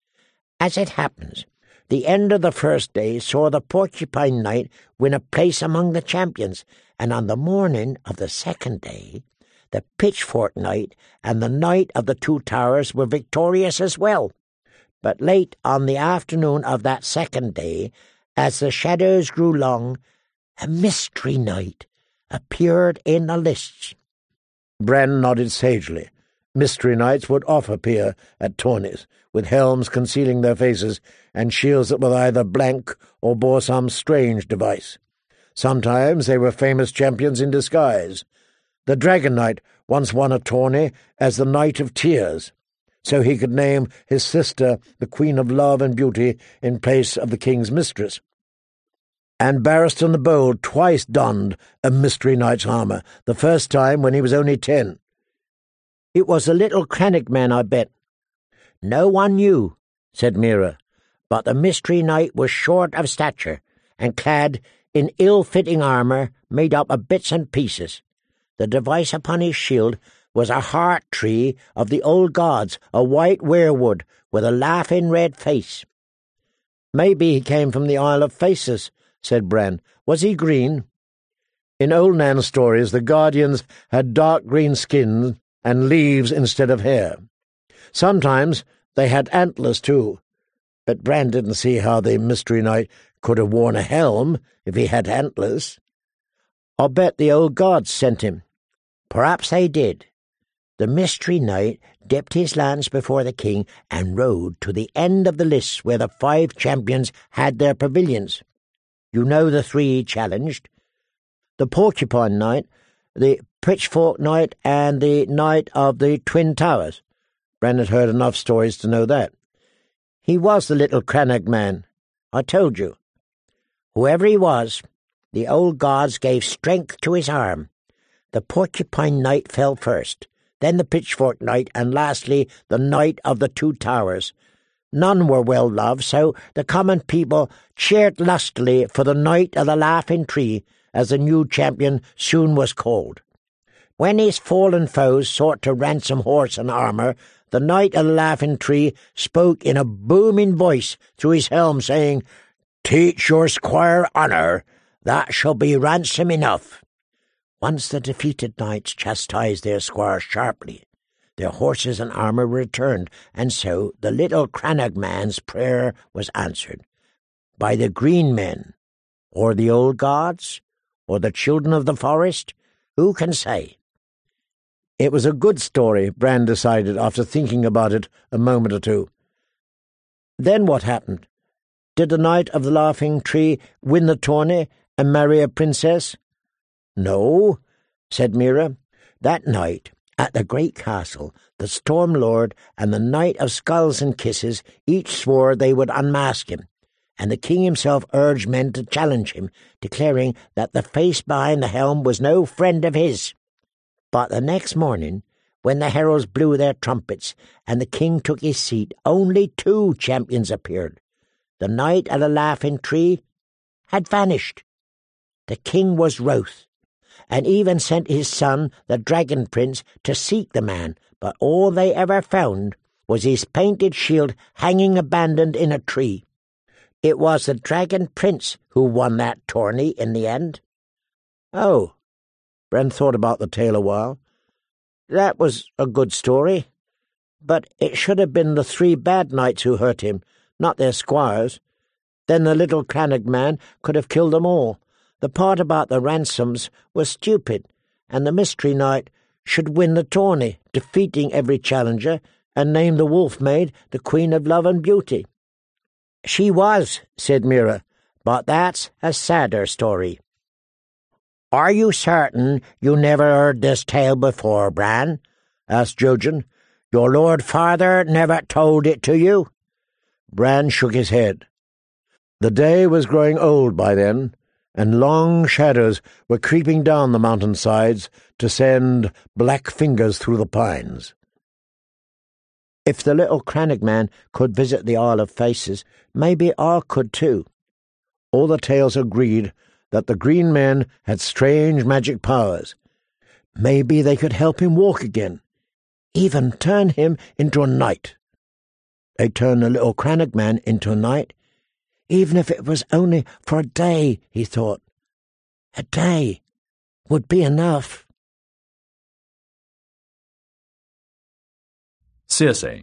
Speaker 2: As it happens, the end of the first day saw the Porcupine Knight win a place among the champions, and on the morning of the second day, the Pitchfork Knight and the Knight of the Two Towers were victorious as well. But late on the afternoon of that second day, as the shadows grew long, a mystery knight appeared in the lists.
Speaker 1: Bran nodded sagely. Mystery knights would often appear at tourneys, with helms concealing their faces and shields that were either blank or bore some strange device. Sometimes they were famous champions in disguise. The Dragon Knight once won a tourney as the Knight of Tears, so he could name his sister the Queen of Love and Beauty in place of the king's mistress. And Barristan the Bold twice donned a mystery knight's armour, the first time when he was only ten.
Speaker 2: It was a little Crannoc man, I bet. No one knew, said Mira, but the mystery knight was short of stature, and clad in ill-fitting armour made up of bits and pieces. The device upon his shield was a heart tree of the old gods, a white weirwood with a laughing red face.
Speaker 1: Maybe he came from the Isle of Faces, said Bran. Was he green? In old Nan's stories, the Guardians had dark green skin and leaves instead of hair. Sometimes they had antlers, too, but Bran didn't see how the Mystery Knight could have worn a helm if he had antlers.
Speaker 2: I'll bet the old gods sent him. Perhaps they did. The Mystery Knight dipped his lance before the king and rode to the end of the lists where the five champions had their pavilions. You know the three he challenged. The Porcupine Knight, the Pitchfork Knight, and the Knight of the Twin Towers.
Speaker 1: Bran had heard enough stories to know that.
Speaker 2: He was the little Crannoc man. I told you. Whoever he was, the old gods gave strength to his arm. The Porcupine Knight fell first, then the Pitchfork Knight, and lastly the Knight of the Two Towers. None were well loved, so the common people cheered lustily for the Knight of the Laughing Tree, as the new champion soon was called. When his fallen foes sought to ransom horse and armour, the Knight of the Laughing Tree spoke in a booming voice through his helm, saying, "Teach your squire honour, that shall be ransom enough." Once the defeated knights chastised their squires sharply. Their horses and armour were returned, and so the little Crannoc man's prayer was answered. By the green men, or the old gods, or the children of the forest, who can say?
Speaker 1: It was a good story, Bran decided after thinking about it a moment or two. Then what happened? Did the Knight of the Laughing Tree win the tourney and marry a princess?
Speaker 2: No, said Mira. That night, at the great castle, the Storm Lord and the Knight of Skulls and Kisses each swore they would unmask him, and the king himself urged men to challenge him, declaring that the face behind the helm was no friend of his. But the next morning, when the heralds blew their trumpets and the king took his seat, only two champions appeared. The Knight of the Laughing Tree had vanished. The king was wroth, and even sent his son, the Dragon Prince, to seek the man, but all they ever found was his painted shield hanging abandoned in a tree. It was the Dragon Prince who won that tourney in the end.
Speaker 1: Oh, Bran thought about the tale a while. That was a good story.
Speaker 2: But it should have been the three bad knights who hurt him, not their squires. Then the little Crannog man could have killed them all. The part about the ransoms was stupid, and the mystery knight should win the tourney, defeating every challenger, and name the wolf maid the Queen of Love and Beauty. She was, said Mira, but that's a sadder story. Are you certain you never heard this tale before, Bran? Asked Jojen. Your lord father never told it to you? Bran shook his head. The day was growing old by then, and long shadows were creeping down the mountain sides to send black fingers through the pines. If the little Crannog man could visit the Isle of Faces, maybe I could too. All the tales agreed that the green men had strange magic powers. Maybe they could help him walk again, even turn him into a knight. They turned the little Crannog man into a knight, even if it was only for a day, he thought. A day would be enough.
Speaker 3: Circe.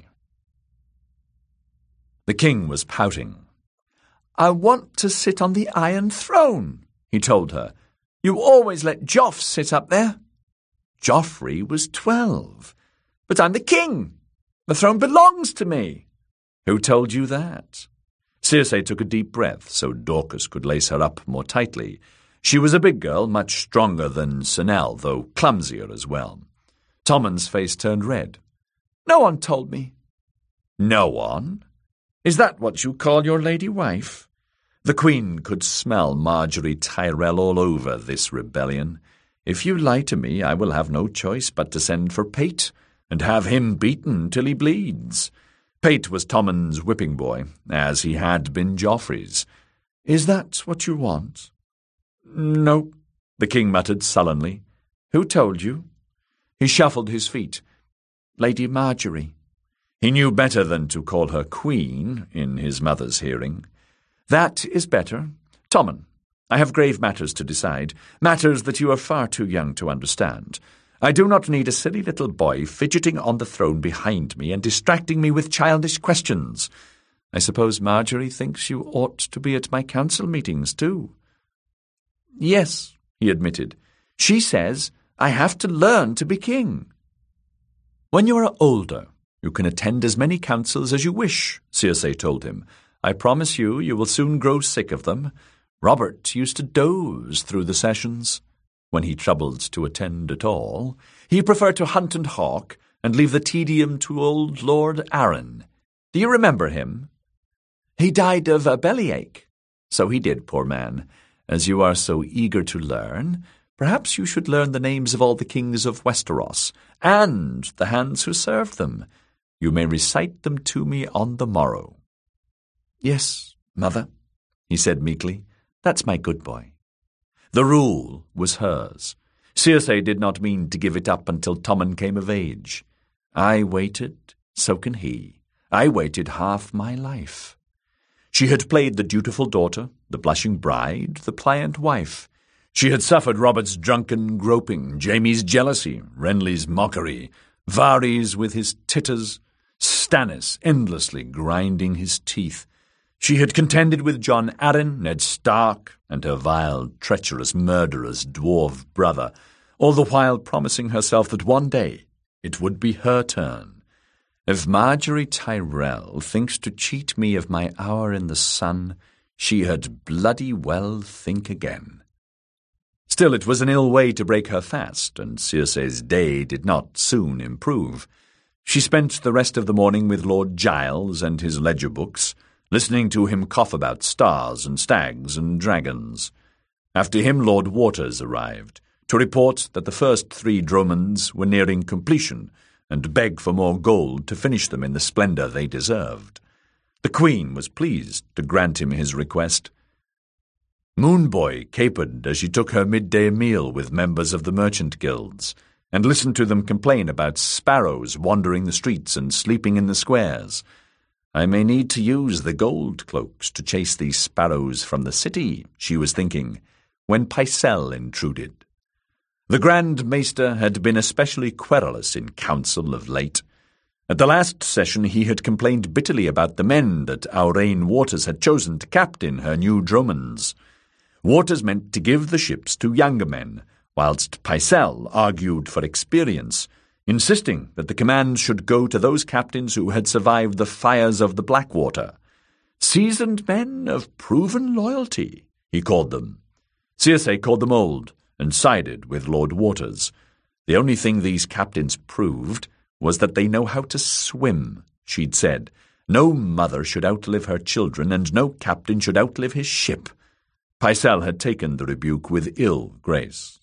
Speaker 3: The king was pouting. I want to sit on the Iron Throne, he told her. You always let Joff sit up there. Joffrey was twelve. But I'm the king. The throne belongs to me. Who told you that? Circe took a deep breath so Dorcas could lace her up more tightly. She was a big girl, much stronger than Senelle, though clumsier as well. Tommen's face turned red. No one told me. No one? Is that what you call your lady wife? The Queen could smell Margaery Tyrell all over this rebellion. If you lie to me, I will have no choice but to send for Pate and have him beaten till he bleeds. Pate was Tommen's whipping boy, as he had been Joffrey's. Is that what you want? No, the king muttered sullenly. Who told you? He shuffled his feet. Lady Margaery. He knew better than to call her queen in his mother's hearing. That is better. Tommen, I have grave matters to decide, matters that you are far too young to understand. I do not need a silly little boy fidgeting on the throne behind me and distracting me with childish questions. I suppose Margaery thinks you ought to be at my council meetings, too. Yes, he admitted. She says I have to learn to be king. When you are older, you can attend as many councils as you wish, Circe told him. I promise you, you will soon grow sick of them. Robert used to doze through the sessions. When he troubled to attend at all, he preferred to hunt and hawk and leave the tedium to old Lord Arryn. Do you remember him? He died of a bellyache. So he did, poor man. As you are so eager to learn, perhaps you should learn the names of all the kings of Westeros, and the hands who served them. You may recite them to me on the morrow. Yes, mother, he said meekly. That's my good boy. The rule was hers. Circe did not mean to give it up until Tommen came of age. I waited, so can he. I waited half my life. She had played the dutiful daughter, the blushing bride, the pliant wife. She had suffered Robert's drunken groping, Jaime's jealousy, Renly's mockery, Varys with his titters, Stannis endlessly grinding his teeth. She had contended with Jon Arryn, Ned Stark, and her vile, treacherous, murderous dwarf brother, all the while promising herself that one day it would be her turn. If Margaery Tyrell thinks to cheat me of my hour in the sun, she had bloody well think again. Still, it was an ill way to break her fast, and Circe's day did not soon improve. She spent the rest of the morning with Lord Giles and his ledger books, listening to him cough about stars and stags and dragons. After him Lord Waters arrived, to report that the first three Dromons were nearing completion, and beg for more gold to finish them in the splendour they deserved. The Queen was pleased to grant him his request. Moonboy capered as she took her midday meal with members of the merchant guilds, and listened to them complain about sparrows wandering the streets and sleeping in the squares. I may need to use the gold cloaks to chase these sparrows from the city, she was thinking, when Pycelle intruded. The Grand Maester had been especially querulous in council of late. At the last session he had complained bitterly about the men that Aurane Waters had chosen to captain her new dromons. Waters meant to give the ships to younger men, whilst Pycelle argued for experience, insisting that the command should go to those captains who had survived the fires of the Blackwater. Seasoned men of proven loyalty, he called them. Circe called them old, and sided with Lord Waters. The only thing these captains proved was that they know how to swim, she'd said. No mother should outlive her children, and no captain should outlive his ship. Pycelle had taken the rebuke with ill grace.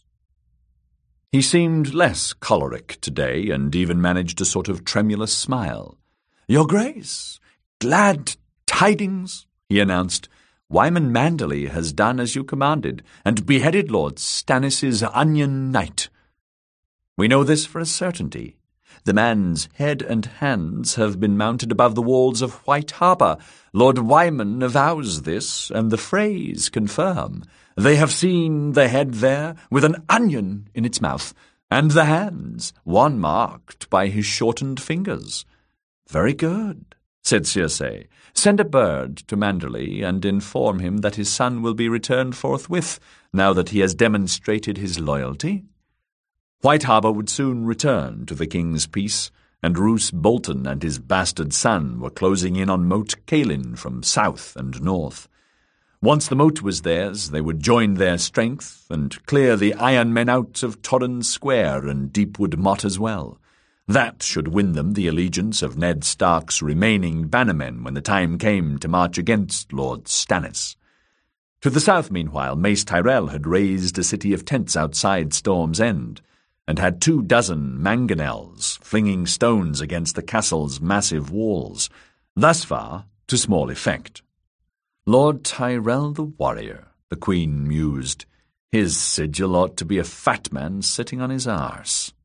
Speaker 3: He seemed less choleric today, and even managed a sort of tremulous smile. "Your Grace, glad tidings," he announced. "Wyman Manderley has done as you commanded, and beheaded Lord Stannis's Onion Knight." "We know this for a certainty. The man's head and hands have been mounted above the walls of White Harbour. Lord Wyman avows this, and the Freys confirm. They have seen the head there, with an onion in its mouth, and the hands, one marked by his shortened fingers." "Very good," said Circe. "Send a bird to Manderley, and inform him that his son will be returned forthwith, now that he has demonstrated his loyalty." White Harbour would soon return to the king's peace, and Roose Bolton and his bastard son were closing in on Moat Cailin from south and north. Once the moat was theirs, they would join their strength and clear the Iron Men out of Torrens Square and Deepwood Motte as well. That should win them the allegiance of Ned Stark's remaining bannermen when the time came to march against Lord Stannis. To the south, meanwhile, Mace Tyrell had raised a city of tents outside Storm's End, and had two dozen mangonels flinging stones against the castle's massive walls, thus far to small effect. Lord Tyrell the warrior, the Queen mused. His sigil ought to be a fat man sitting on his arse.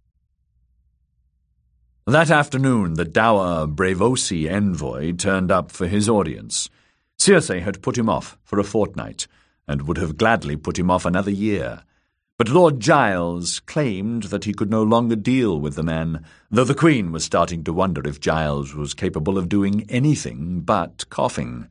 Speaker 3: That afternoon the dour Braavosi envoy turned up for his audience. Circe had put him off for a fortnight, and would have gladly put him off another year. But Lord Giles claimed that he could no longer deal with the man, though the Queen was starting to wonder if Giles was capable of doing anything but coughing.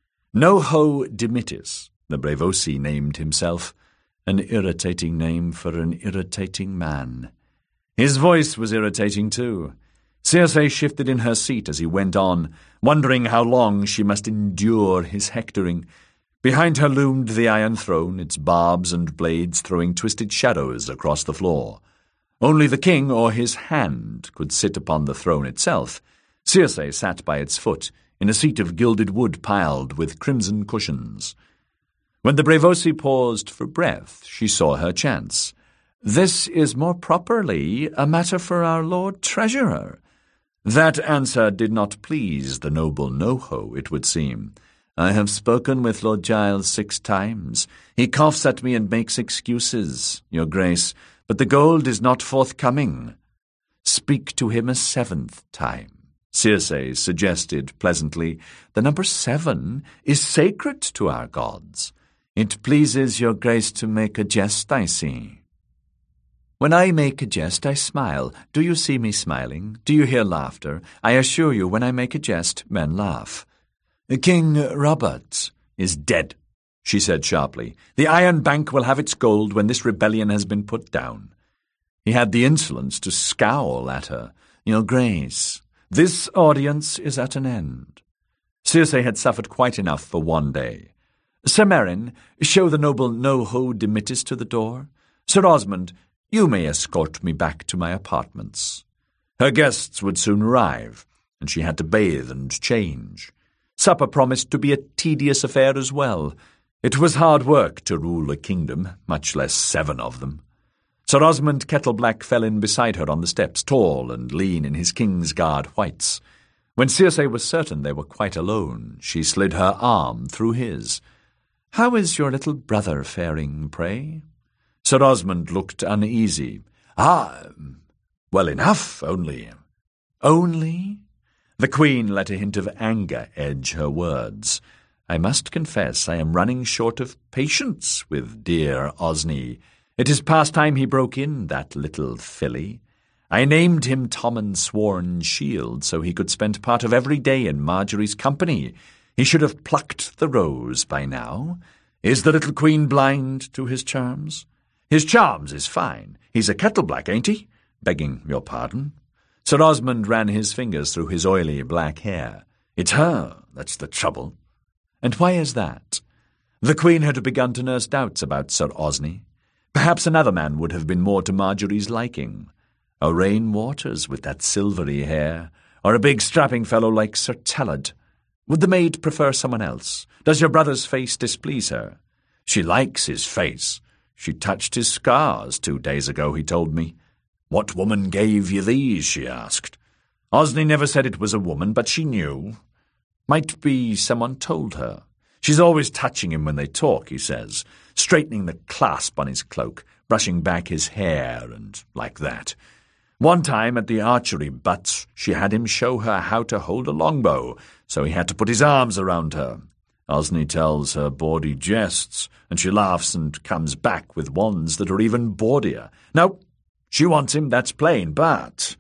Speaker 3: Noho Dimitis, the Braavosi named himself, an irritating name for an irritating man. His voice was irritating too. Circe shifted in her seat as he went on, wondering how long she must endure his hectoring. Behind her loomed the Iron Throne, its barbs and blades throwing twisted shadows across the floor. Only the king or his hand could sit upon the throne itself. Circe sat by its foot, in a seat of gilded wood piled with crimson cushions. When the Braavosi paused for breath, she saw her chance. "This is more properly a matter for our Lord Treasurer." That answer did not please the noble Noho, it would seem. "I have spoken with Lord Giles six times. He coughs at me and makes excuses, Your Grace, but the gold is not forthcoming." "Speak to him a seventh time," Circe suggested pleasantly. "The number seven is sacred to our gods. It pleases Your Grace to make a jest, I see." "When I make a jest, I smile. Do you see me smiling? Do you hear laughter? I assure you, when I make a jest, men laugh." "King Robert is dead," she said sharply. "The Iron Bank will have its gold when this rebellion has been put down." He had the insolence to scowl at her. "Your Grace, this audience is at an end." Circe had suffered quite enough for one day. "Sir Meryn, show the noble Noho Dimitis to the door. Sir Osmond, you may escort me back to my apartments." Her guests would soon arrive, and she had to bathe and change. Supper promised to be a tedious affair as well. It was hard work to rule a kingdom, much less seven of them. Sir Osmond Kettleblack fell in beside her on the steps, tall and lean in his Kingsguard whites. When Circe was certain they were quite alone, she slid her arm through his. "How is your little brother faring, pray?" Sir Osmond looked uneasy. "Ah, well enough, only—" "Only?" The Queen let a hint of anger edge her words. "I must confess I am running short of patience with dear Osney. It is past time he broke in, that little filly. I named him Tommen Sworn Shield so he could spend part of every day in Marjorie's company. He should have plucked the rose by now. Is the little queen blind to his charms? His charms is fine. He's a kettle black, ain't he? Begging your pardon. Sir Osmond ran his fingers through his oily black hair. It's her that's the trouble. And why is that? The Queen had begun to nurse doubts about Sir Osney. Perhaps another man would have been more to Marjorie's liking. Owain Waters with that silvery hair, or a big strapping fellow like Sir Talad. Would the maid prefer someone else? Does your brother's face displease her? She likes his face. She touched his scars two days ago, he told me. What woman gave you these, she asked. Osney never said it was a woman, but she knew. Might be someone told her. She's always touching him when they talk, he says, straightening the clasp on his cloak, brushing back his hair, and like that. One time at the archery butts, she had him show her how to hold a longbow, so he had to put his arms around her. Osney tells her bawdy jests, and she laughs and comes back with ones that are even bawdier. No, she wants him, that's plain, but...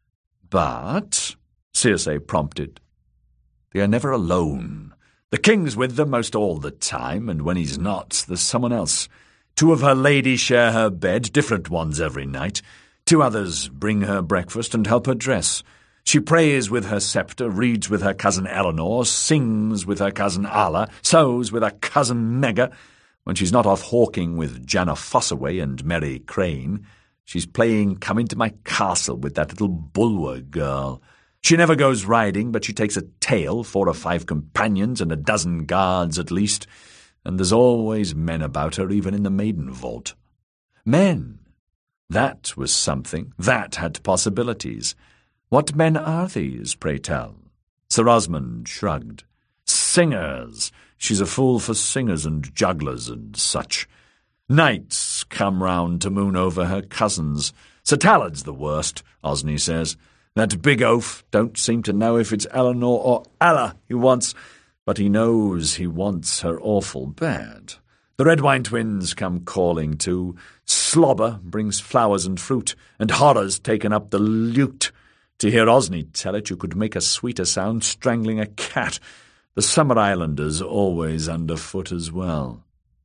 Speaker 3: But, Circe prompted, they are never alone. The king's with them most all the time, and when he's not, there's someone else. Two of her ladies share her bed, different ones every night. Two others bring her breakfast and help her dress. She prays with her sceptre, reads with her cousin Eleanor, sings with her cousin Alla, sews with her cousin Megga. When she's not off hawking with Janna Fossaway and Mary Crane, she's playing Come Into My Castle with that little Bulwer girl. She never goes riding, but she takes a tail, four or five companions and a dozen guards at least, and there's always men about her, even in the maiden vault. Men! That was something. That had possibilities. What men are these, pray tell? Sir Osmond shrugged. Singers. She's a fool for singers and jugglers and such. Knights come round to moon over her cousins. Sir Talad's the worst, Osney says. That big oaf don't seem to know if it's Eleanor or Alla he wants, but he knows he wants her awful bad. The Redwine twins come calling too. Slobber brings flowers and fruit, and Horror's taken up the lute. To hear Osney tell it, you could make a sweeter sound strangling a cat. The Summer Islanders always underfoot as well.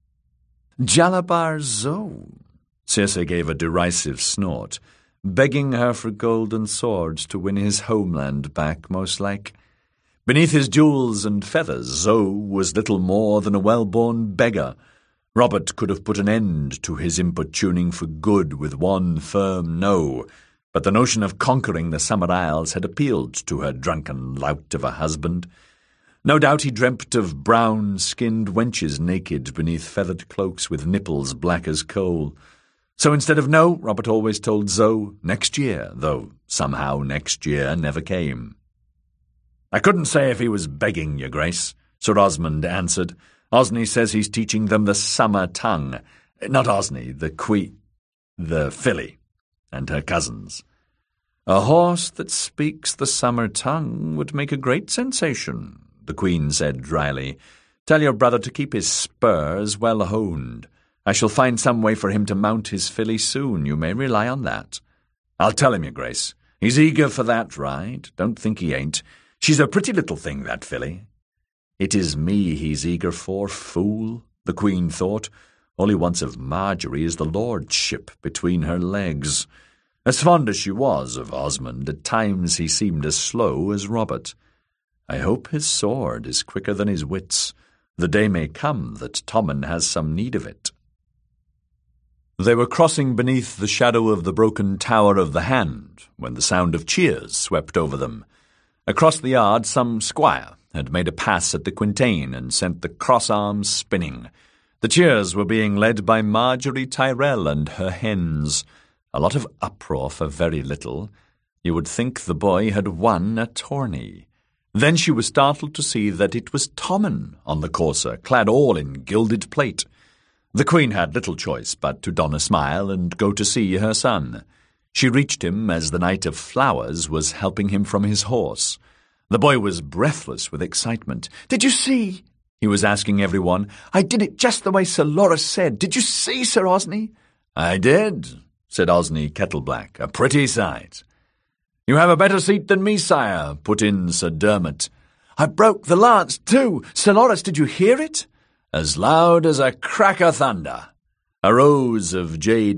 Speaker 3: Jalabar Zo, Circe gave a derisive snort, begging her for golden swords to win his homeland back, most like. Beneath his jewels and feathers, Zo was little more than a well-born beggar. Robert could have put an end to his importuning for good with one firm no, but the notion of conquering the Summer Isles had appealed to her drunken lout of a husband. No doubt he dreamt of brown-skinned wenches naked beneath feathered cloaks with nipples black as coal. So instead of no, Robert always told Zo next year, though somehow next year never came. I couldn't say if he was begging, your grace, Sir Osmond answered. Osney says he's teaching them the summer tongue. Not Osney, the que... the filly, and her cousins. A horse that speaks the summer tongue would make a great sensation, the Queen said dryly. Tell your brother to keep his spurs well honed. I shall find some way for him to mount his filly soon, you may rely on that. I'll tell him, your grace. He's eager for that ride. Don't think he ain't. She's a pretty little thing, that filly. It is me he's eager for, fool, the Queen thought. All he wants of Marjorie is the lordship between her legs. As fond as she was of Osmond, at times he seemed as slow as Robert. I hope his sword is quicker than his wits. The day may come that Tommen has some need of it. They were crossing beneath the shadow of the broken Tower of the Hand when the sound of cheers swept over them. Across the yard some squire had made a pass at the quintain and sent the cross-arms spinning. The cheers were being led by Marjorie Tyrell and her hens. A lot of uproar for very little. You would think the boy had won a tourney. Then she was startled to see that it was Tommen on the courser, clad all in gilded plate. The Queen had little choice but to don a smile and go to see her son. She reached him as the Knight of Flowers was helping him from his horse. The boy was breathless with excitement. "Did you see?" he was asking everyone. "I did it just the way Sir Loras said. Did you see, Sir Osney?" "I did," said Osney Kettleblack, a pretty sight. You have a better seat than me, sire, put in Sir Dermot. I broke the lance too. Sir Lorris, did you hear it? As loud as a crack of thunder. A rose of jade